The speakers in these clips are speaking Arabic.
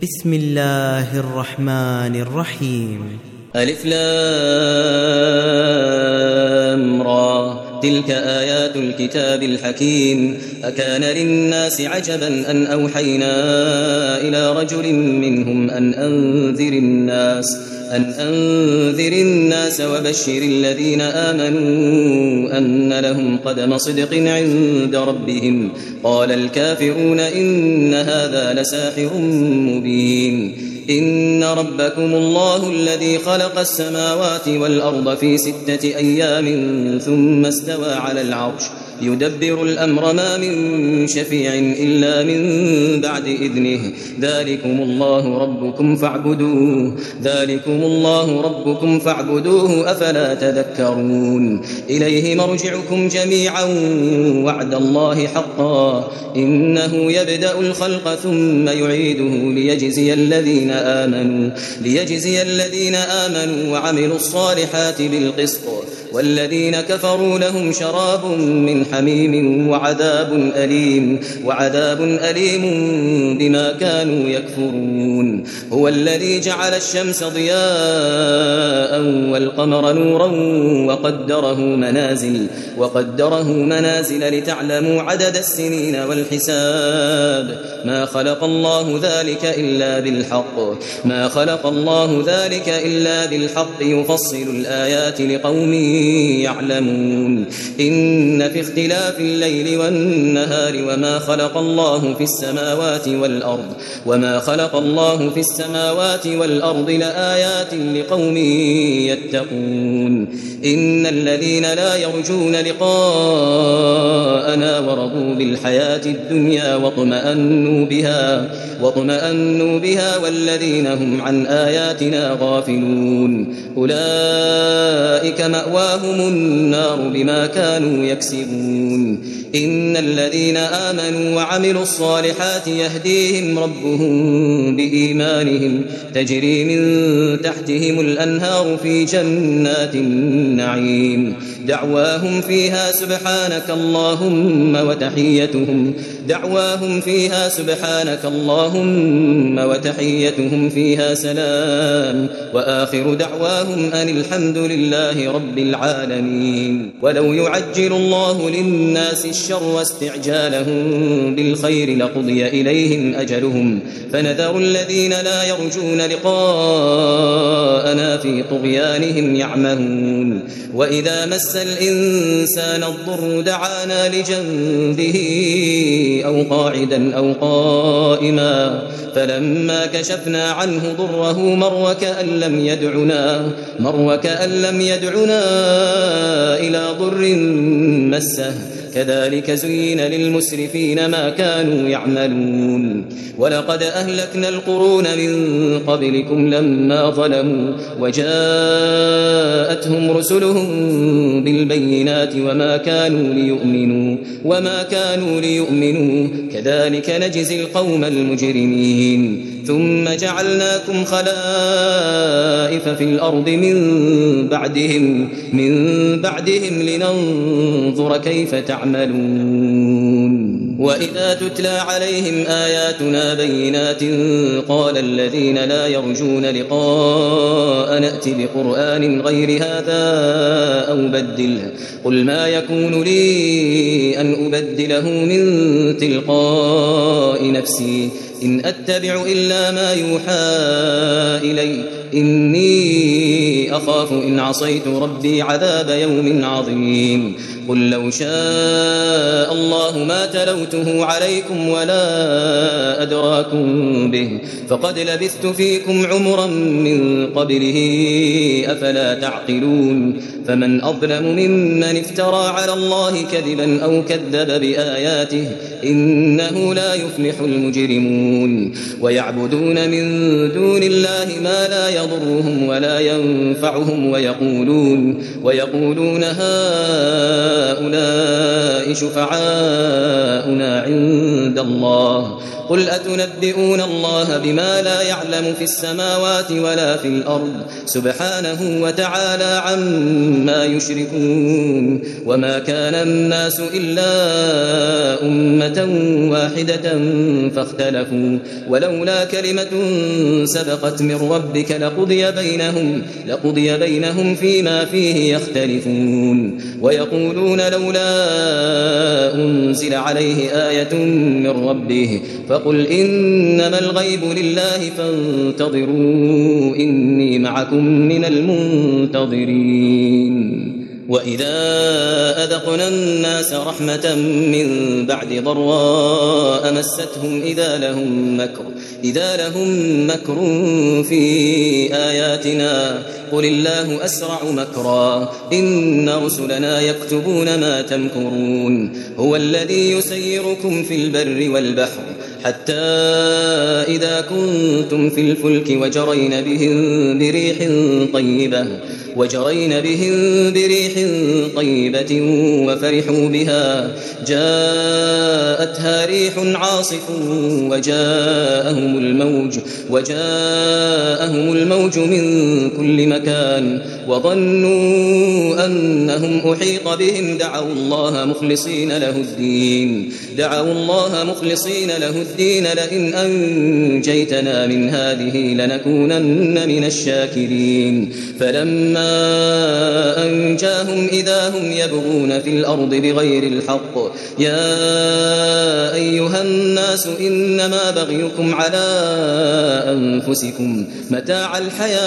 بسم الله الرحمن الرحيم. ألف لام را تلك آيات الكتاب الحكيم. أكان للناس عجبا أن أوحينا إلى رجل منهم أن أنذر الناس وبشر الذين آمنوا أن لهم قدم صدق عند ربهم. قال الكافرون إن هذا لساحر مبين. إن ربكم الله الذي خلق السماوات والأرض في 6 أيام ثم استوى على العرش يدبر الأمر ما من شفيع إلا من بعد إذنه. ذلكم الله ربكم فاعبدوه أفلا تذكرون. إليه مرجعكم جميعا وعد الله حقا إنه يبدأ الخلق ثم يعيده ليجزي الذين آمنوا وعملوا الصالحات بالقسط والذين كفروا لهم شراب من حميم وعذاب أليم بما كانوا يكفرون. هو الذي جعل الشمس ضياء والقمر نورا وقدره منازل لتعلموا عدد السنين والحساب. ما خلق الله ذلك إلا بالحق يفصل الآيات لقوم يعلمون. إن في اختلاف الليل والنهار وما خلق الله في السماوات والأرض لآيات لقوم يتقون. إن الذين لا يرجون لقاءنا ورضوا بالحياة الدنيا واطمأنوا بها والذين هم عن آياتنا غافلون أولئك مأواهم النار بما كانوا يكسبون. إن الذين آمنوا وعملوا الصالحات يهديهم ربهم بإيمانهم تجري من تحتهم الأنهار في جنات النعيم. دعواهم فيها سبحانك اللهم وتحيتهم فيها سلام وآخر دعواهم أن الحمد لله رب العالمين. ولو يعجل الله للناس الشر واستعجالهم بالخير لقضي إليهم أجلهم فنذر الذين لا يرجون لقاءنا في طغيانهم يعمهون. وإذا مس الإنسان الضر دعانا لجنبه أو قاعدا أو قائما فلما كشفنا عنه ضره مر وكأن لم يدعنا إلى ضر مسه كذلك زين للمسرفين ما كانوا يعملون. ولقد أهلكنا القرون من قبلكم لما ظلموا وجاءتهم رسلهم بالبينات وما كانوا ليؤمنوا كذلك نجزي القوم المجرمين. ثم جعلناكم خلائف في الأرض من بعدهم لننظر كيف تعملون. وإذا تتلى عليهم آياتنا بينات قال الذين لا يرجون لقاء نأت بقرآن غير هذا أو بدله قل ما يكون لي أن أبدله من تلقاء نفسي إن أتبع إلا ما يوحى إلي إني أخاف إن عصيت ربي عذاب يوم عظيم. قل لو شاء الله ما تلوته عليكم ولا أدراكم به فقد لبثت فيكم عمرا من قبله أفلا تعقلون. فمن أظلم ممن افترى على الله كذبا أو كذب بآياته إنه لا يفلح المجرمون. ويعبدون من دون الله ما لا يضرهم ولا ينفعهم ويقولون هؤلاء شفعاؤنا عند الله قل أتنبئون الله بما لا يعلم في السماوات ولا في الأرض سبحانه وتعالى عما يشركون. وما كان الناس إلا أمة واحدة اختلفوا ولولا كلمة سبقت من ربك لقضي بينهم فيما فيه يختلفون ويقولون لولا أنزل عليه آية من ربه فقل إنما الغيب لله فانتظروا إني معكم من المنتظرين وإذا أذقنا الناس رحمة من بعد ضراء مستهم إذا لهم مكر في آياتنا قل الله أسرع مكرا إن رسلنا يكتبون ما تمكرون هو الذي يسيركم في البر والبحر حتى إذا كنتم في الفلك وجرين بهم بريح طيبة وفرحوا بها جاءتها ريح عاصف وجاءهم الموج من كل مكان وظنوا أنهم أحيط بهم دعوا الله مخلصين له الدين لئن أنجيتنا من هذه لنكونن من الشاكرين فلما أنجاهم إذا هم يبغون في الأرض بغير الحق يا أيها الناس إنما بغيكم على أنفسكم متاع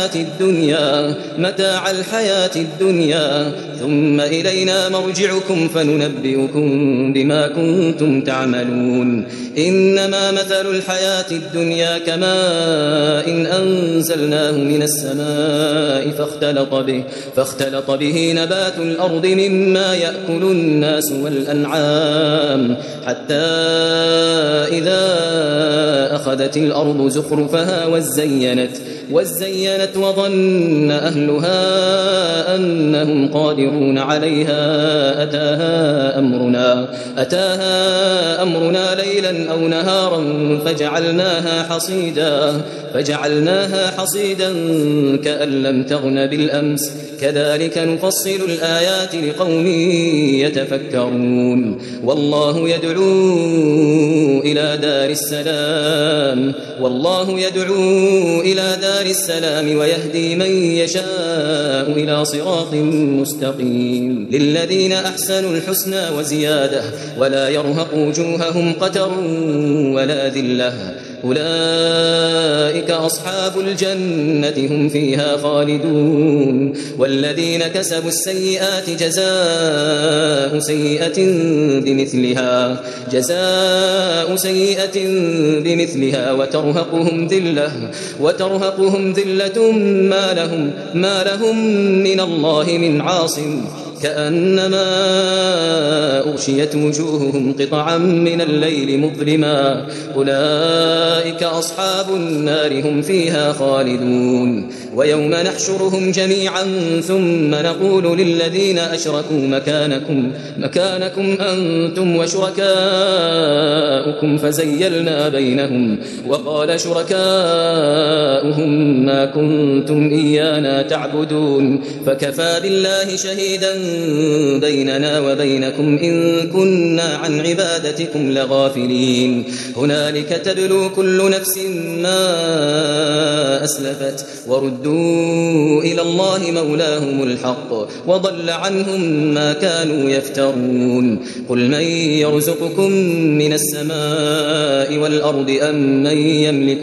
الحياة الدنيا ثم إلينا مرجعكم فننبئكم بما كنتم تعملون إنما مثل الحياة الدنيا كماء إن أنزلناه من السماء فاختلط به نبات الأرض مما يأكل الناس والأنعام حتى إذا أخذت الأرض زخرفها وزينت وظن أهلها أنهم قادرون عليها أتاها أمرنا ليلا أو نهارا فجعلناها حصيدا كأن لم تغن بالأمس كذلك نفصل الآيات لقوم يتفكرون والله يدعو إلى دار السلام ويهدي من يشاء إلى صراط مستقيم للذين أحسنوا الحسنى وزيادة ولا يرهق وجوههم قتر ولا ذلة أولئك أصحاب الجنة هم فيها خالدون والذين كسبوا السيئات جزاء سيئة بمثلها وترهقهم ذلة ما لهم من الله من عاصم كأنما أغشيت وجوههم قطعا من الليل مظلما أولئك أصحاب النار هم فيها خالدون ويوم نحشرهم جميعا ثم نقول للذين أشركوا مكانكم أنتم وشركاؤكم فزيلنا بينهم وقال شركاؤهم ما كنتم إيانا تعبدون فكفى بالله شهيدا بيننا وبينكم إن كنا عن عبادتكم لغافلين هنالك تبلو كل نفس ما أسلفت وردوا إلى الله مولاهم الحق وضل عنهم ما كانوا يفترون قل من يرزقكم من السماء والأرض أم من يملك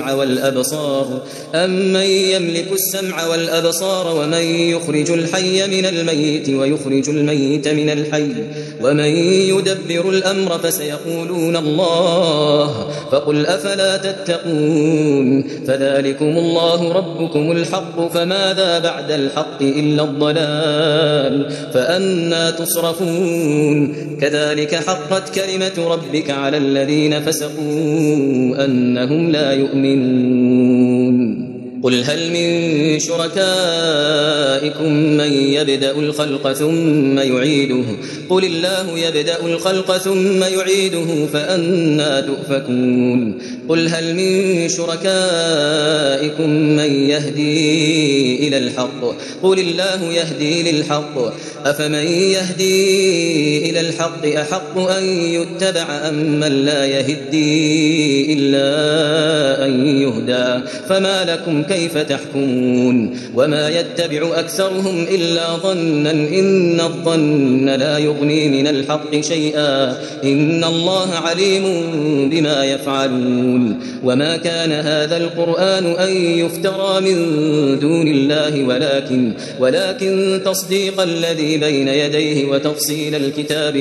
السمع والأبصار ومن يخرج الحي من الميت ويخرج الميت من الحي ومن يدبر الأمر فسيقولون الله فقل أفلا تتقون فذلكم الله ربكم الحق فماذا بعد الحق إلا الضلال فأنى تصرفون كذلك حقت كلمة ربك على الذين فسقوا أنهم لا يؤمنون قل هل من شركائكم من يبدأ الخلق ثم يعيده قل الله يبدأ الخلق ثم يعيده فأنى تؤفكون قل هل من شركائكم من يهدي إلى الحق قل الله يهدي للحق أفمن يهدي إلى الحق أحق أن يتبع أم من لا يهدي إلا أن يهدى فما لكم كيف تحكمون وما يتبع أكثرهم إلا ظنا إن الظن لا يغني من الحق شيئا إن الله عليم بما يفعلون وما كان هذا القرآن أن يفترى من دون الله ولكن تصديق الذي بين يديه وتفصيل الكتاب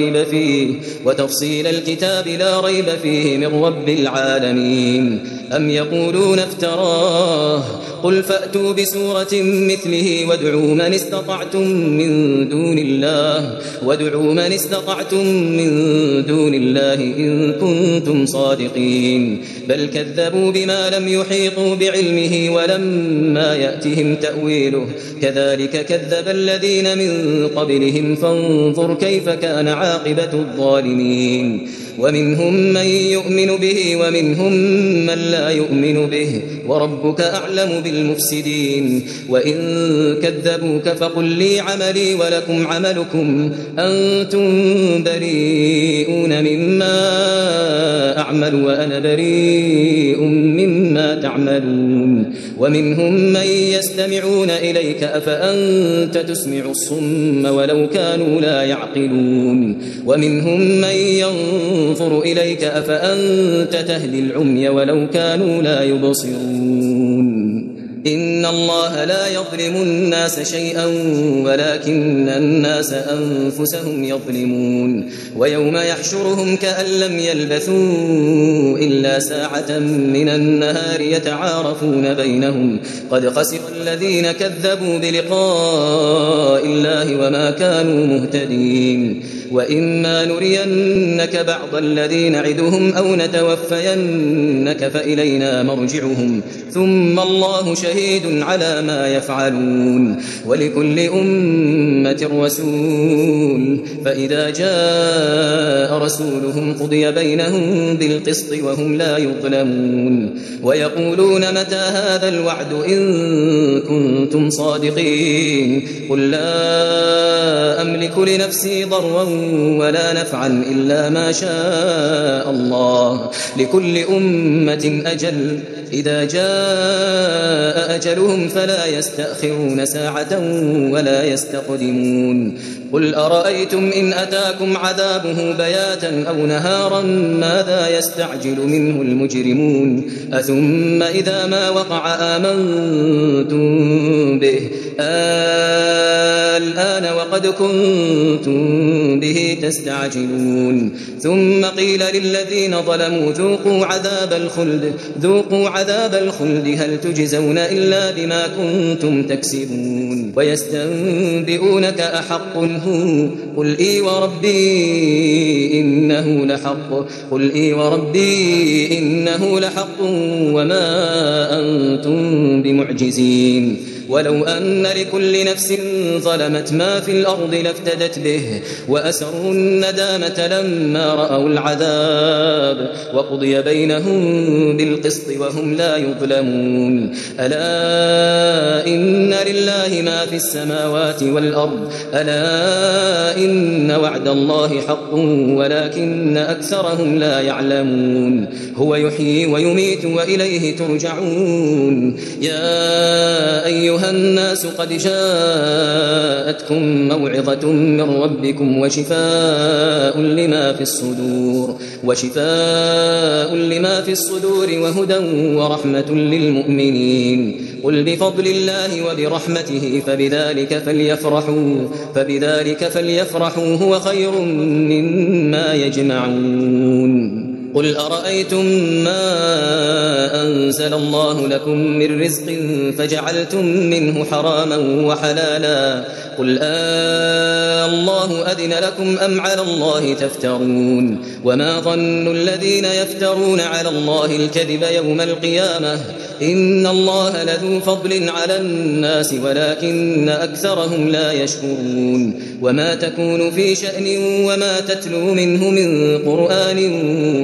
لا ريب فيه من رب العالمين أم يقولون افتراه قل فأتوا بسورة مثله وادعوا من استطعتم من دون الله إن كنتم صادقين بل كذبوا بما لم يحيطوا بعلمه ولما يأتهم تأويله كذلك كذب الذين من قبلهم فانظر كيف كان عاقبة الظالمين ومنهم من يؤمن به ومنهم من لا يؤمن به وربك أعلم بالمفسدين وإن كذبوك فقل لي عملي ولكم عملكم أنتم بريئون مما أعمل وأنا بريء مما تعملون ومنهم من يستمعون إليك أفأنت تسمع الصم ولو كانوا لا يعقلون ومنهم من ينظر إليك أفأنت تهدي العمي ولو كانوا لا يبصرون إن الله لا يظلم الناس شيئا ولكن الناس أنفسهم يظلمون ويوم يحشرهم كأن لم يلبثوا إلا ساعة من النهار يتعارفون بينهم قد خسر الذين كذبوا بلقاء الله وما كانوا مهتدين وإما نرينك بعض الذي نعدهم أو نتوفينك فإلينا مرجعهم ثم الله شهيد على ما يفعلون ولكل أمة رسول فإذا جاء رسولهم قضي بينهم بالقسط وهم لا يظلمون ويقولون متى هذا الوعد إن كنتم صادقين قل لا أملك لنفسي ضرا ولا نفعا إلا ما شاء الله لكل أمة أجل إذا جاء أجلهم فلا يستأخرون ساعة ولا يستقدمون قل أرأيتم إن أتاكم عذابه بياتا أو نهارا ماذا يستعجل منه المجرمون أثم إذا ما وقع آمنتم به الآن وقد كنتم به تستعجلون ثم قيل للذين ظلموا ذوقوا عذاب الخلد هل تجزون إلا بما كنتم تكسبون ويستنبئونك أحق هو قل إي وربي إنه لحق وما أنتم بمعجزين ولو أن لكل نفس ظلمت ما في الأرض لافتدت به وأسروا الندامة لما رأوا العذاب وقضي بينهم بالقسط وهم لا يظلمون ألا إن لله ما في السماوات والأرض ألا إن وعد الله حق ولكن أكثرهم لا يعلمون هو يحيي ويميت وإليه ترجعون يا أيها الناس قد جاءتكم موعظة من ربكم وشفاء لما في الصدور وهدى ورحمة للمؤمنين قل بفضل الله وبرحمته فبذلك فليفرحوا هو خير مما يجمعون قل أرأيتم ما أنزل الله لكم من رزق فجعلتم منه حراما وحلالا قل الله أذن لكم أم على الله تفترون وما ظن الذين يفترون على الله الكذب يوم القيامة إن الله لذو فضل على الناس ولكن أكثرهم لا يشكرون وما تكون في شأن وما تتلو منه من قرآن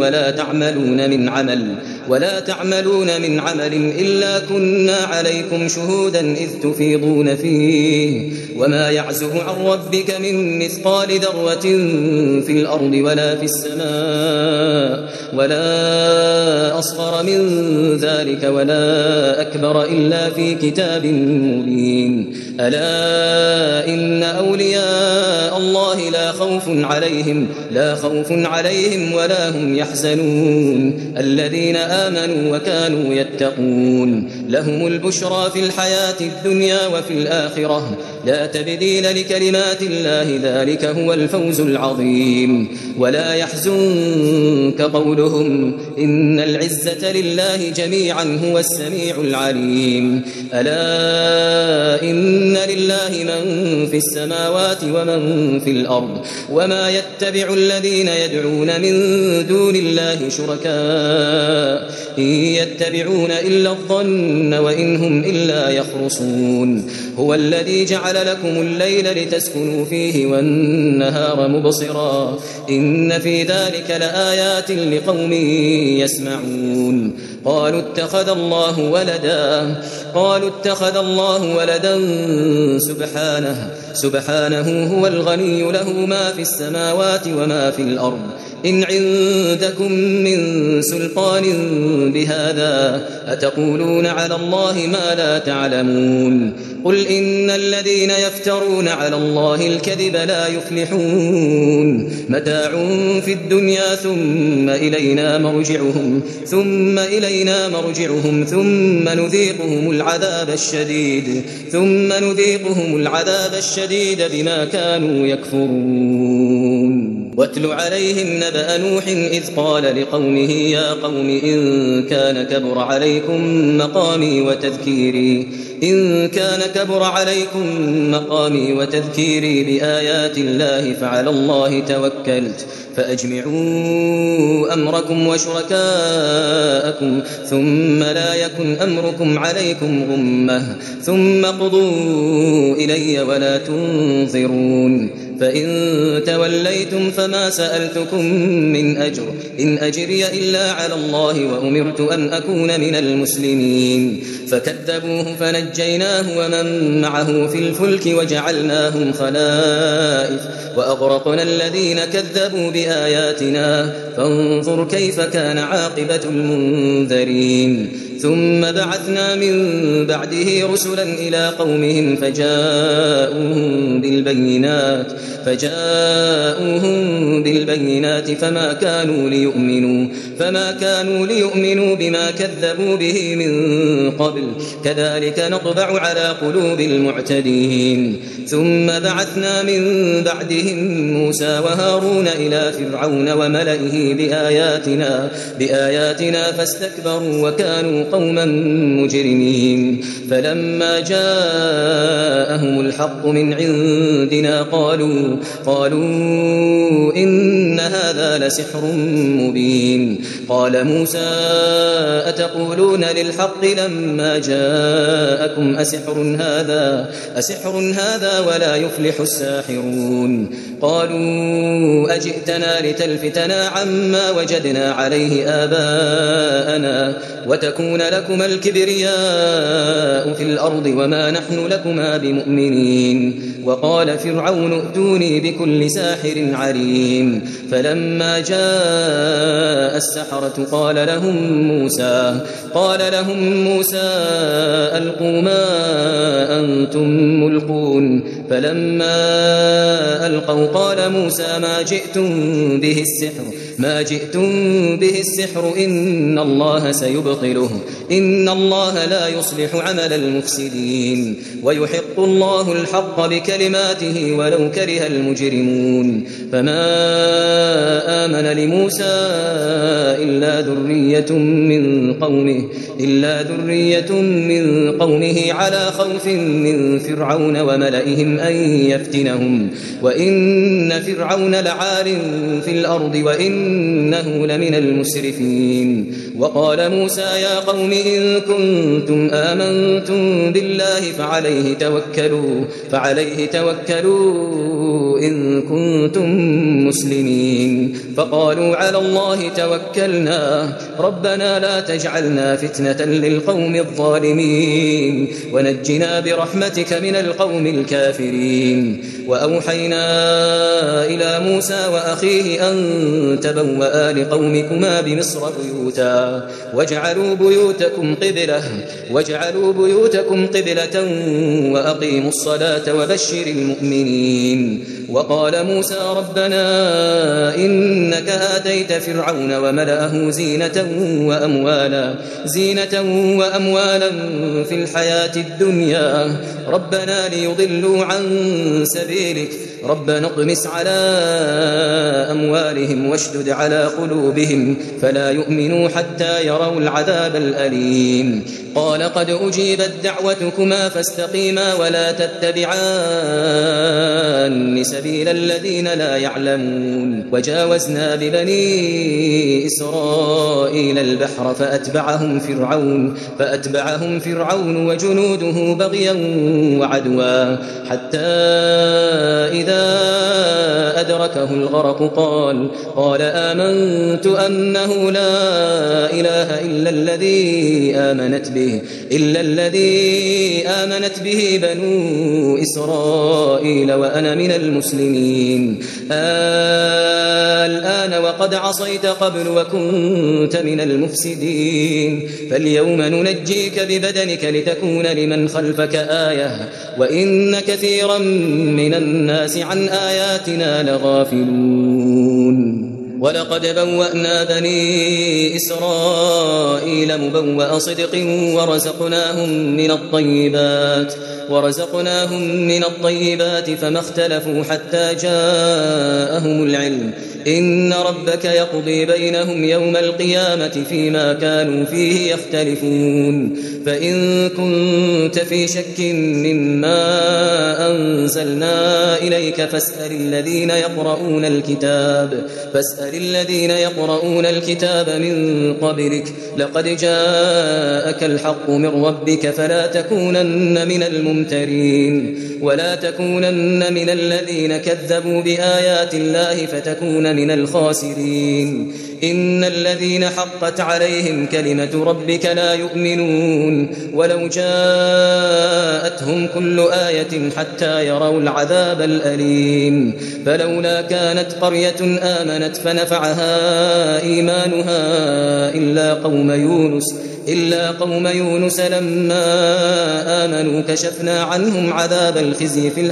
ولا تعملون من عمل إلا كنا عليكم شهودا إذ تفيضون فيه وما يعزب عن ربك من مثقال ذرة في الأرض ولا في السماء ولا أصغر من ذلك ولا أكبر إلا في كتاب مبين ألا إن أولياء الله لا خوف عليهم ولا هم يحزنون الذين آمنوا وكانوا يتقون لهم البشرى في الحياة الدنيا وفي الآخرة لا تبديل لكلمات الله ذلك هو الفوز العظيم ولا يحزنك قولهم إن العزة لله جميعا هو السميع العليم ألا إن لله من في السماوات ومن في الأرض وما يتبع الذين يدعون من دون الله شركاء إن يتبعون إلا الظن وإن هم إلا يخرصون هو الذي جعل لكم الليل لتسكنوا فيه والنهار مبصرا إن في ذلك لآيات لقوم يسمعون قالوا اتخذ الله ولدا سبحانه هو الغني له ما في السماوات وما في الأرض إن عندكم من سلطان بهذا أتقولون على الله ما لا تعلمون قل إن الذين يفترون على الله الكذب لا يفلحون متاع في الدنيا ثم إلينا مرجعهم ثم نذيقهم العذاب الشديد بما كانوا يكفرون واتل عليهم نبأ نوح إذ قال لقومه يا قوم إن كان كبر عليكم مقامي وتذكيري بآيات الله فعلى الله توكلت فأجمعوا أمركم وشركاءكم ثم لا يكن أمركم عليكم غمة ثم قضوا إلي ولا تنظرون فإن توليتم فما سألتكم من أجر إن أجري إلا على الله وأمرت أن أكون من المسلمين فكذبوه فنجيناه ومن معه في الفلك وجعلناهم خلائف وأغرقنا الذين كذبوا بآياتنا فانظر كيف كان عاقبة المنذرين ثم بعثنا من بعده رسلا إلى قومهم فجاءوهم بالبينات فما كانوا ليؤمنوا بما كذبوا به من قبل كذلك نطبع على قلوب المعتدين ثم بعثنا من بعدهم موسى وهارون إلى فرعون وملئه بآياتنا فاستكبروا وكانوا قوما مجرمين فلما جاءهم الحق من عندنا قالوا إن هذا لسحر مبين قال موسى أتقولون للحق لما جاءكم أسحر هذا ولا يفلح الساحرون قالوا أجئتنا لتلفتنا عما وجدنا عليه آباءنا وتكون لكما الكبرياء في الأرض وما نحن لكما بمؤمنين وقال فرعون ائتوني بكل ساحر عليم فلما جاء السحرة قال لهم موسى ألقوا ما أنتم ملقون فلما ألقوا قال موسى ما جئتم به السحر إن الله سيبطله إن الله لا يصلح عمل المفسدين ويحق الله الحق بكلماته ولو كره المجرمون فما آمن لموسى إلا ذرية من قومه على خوف من فرعون وملئهم أن يفتنهم وإن فرعون لعال في الأرض وإنه لمن المسرفين. وقال موسى يا قوم إن كنتم آمنتم بالله فعليه توكلوا إن كنتم مسلمين. فقالوا على الله توكلنا ربنا لا تجعلنا فتنة للقوم الظالمين ونجنا برحمتك من القوم الكافرين. وأوحينا إلى موسى وأخيه أن تبوأ لقومكما بمصر بيوتا واجعلوا بيوتكم قبلة وأقيموا الصلاة وبشر المؤمنين. وقال موسى ربنا إنك آتيت فرعون وملأه زينة وأموالا في الحياة الدنيا ربنا ليضلوا عن سبيلك ربنا اطمس على أموالهم واشدد على قلوبهم فلا يؤمنوا حتى يروا العذاب الأليم. قال قد أجيبت دعوتكما فاستقيما ولا تتبعان سبيل الذين لا يعلمون. وجاوزنا ببني إسرائيل البحر فأتبعهم فرعون وجنوده بغيا وعدوا حتى إذا أدركه الغرق قال آمنت أنه لا إله إلا الذي آمنت به بنو إسرائيل وأنا من المسلمين. الآن وقد عصيت قبل وكنت من المفسدين فاليوم ننجيك ببدنك لتكون لمن خلفك آية وإن كثيرا من الناس عن آياتنا لغافلون. ولقد بوأنا بني إسرائيل مبوأ صدق ورزقناهم من الطيبات فما اختلفوا حتى جاءهم العلم إن ربك يقضي بينهم يوم القيامة فيما كانوا فيه يختلفون. فإن كنت في شك مما أنزلنا إليك فاسأل الذين يقرؤون الكتاب من قبلك لقد جاءك الحق من ربك فلا تكونن من الممترين ولا تكونن من الذين كذبوا بآيات الله فتكون من الخاسرين. إن الذين حقت عليهم كلمة ربك لا يؤمنون ولو جاءتهم كل آية حتى يروا العذاب الأليم. فلولا كانت قرية آمنت فنفعها إيمانها إلا قوم يونس لما آمنوا كشفنا عنهم عذاب الخزي في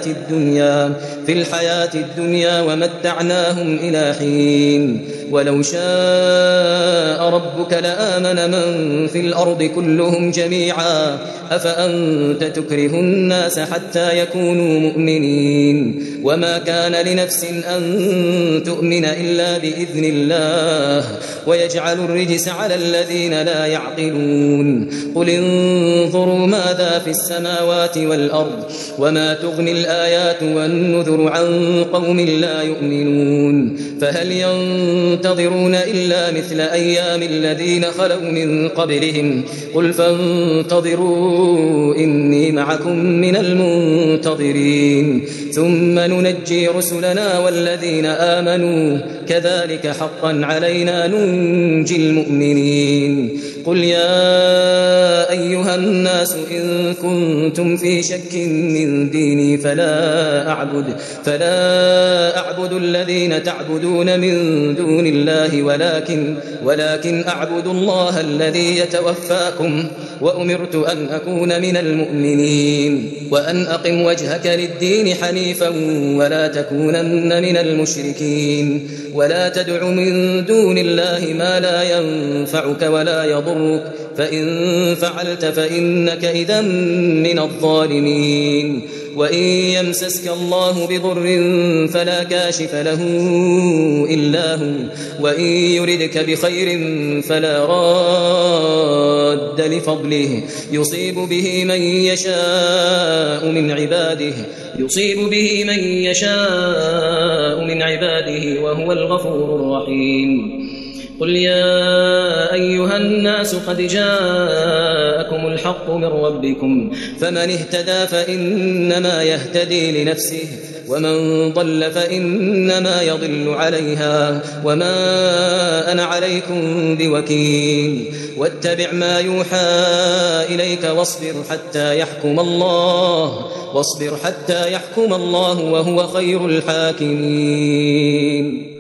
الحياة الدنيا ومتعناهم إلى حين. ولو شاء ربك لآمن من في الأرض كلهم جميعا أفأنت تكره الناس حتى يكونوا مؤمنين. وما كان لنفس أن تؤمن إلا بإذن الله ويجعل الرجس على الذين لا يعقلون. قل انظروا ماذا في السماوات والأرض وما تغني الآيات والنذر عن قوم لا يؤمنون. فهل ينتظرون إلا مثل أيام الذين خلوا من قبلهم قل فانتظروا إني معكم من المنتظرين ثم ننجي رسلنا والذين آمنوا كذلك حقا علينا ننجي المؤمنين. قل يا أيها الناس إن كنتم في شك من ديني فلا أعبد الذين تعبدون من دون الله ولكن أعبد الله الذي يتوفاكم وأمرت أن أكون من المؤمنين وأن أقم وجهك للدين حنيفا ولا تكونن من المشركين ولا تدع من دون الله ما لا ينفعك ولا يضرك فإن فعلت فإنك إذا من الظالمين. وإن يمسسك الله بضر فلا كاشف له إلا هو وإن يردك بخير فلا راد لفضله يصيب به من يشاء من عباده وهو الغفور الرحيم. قل يا أيها الناس قد جاءكم الحق من ربكم فمن اهتدى فإنما يهتدي لنفسه ومن ضل فإنما يضل عليها وما أنا عليكم بوكيل. واتبع ما يوحى إليك واصبر حتى يحكم الله وهو خير الحاكمين.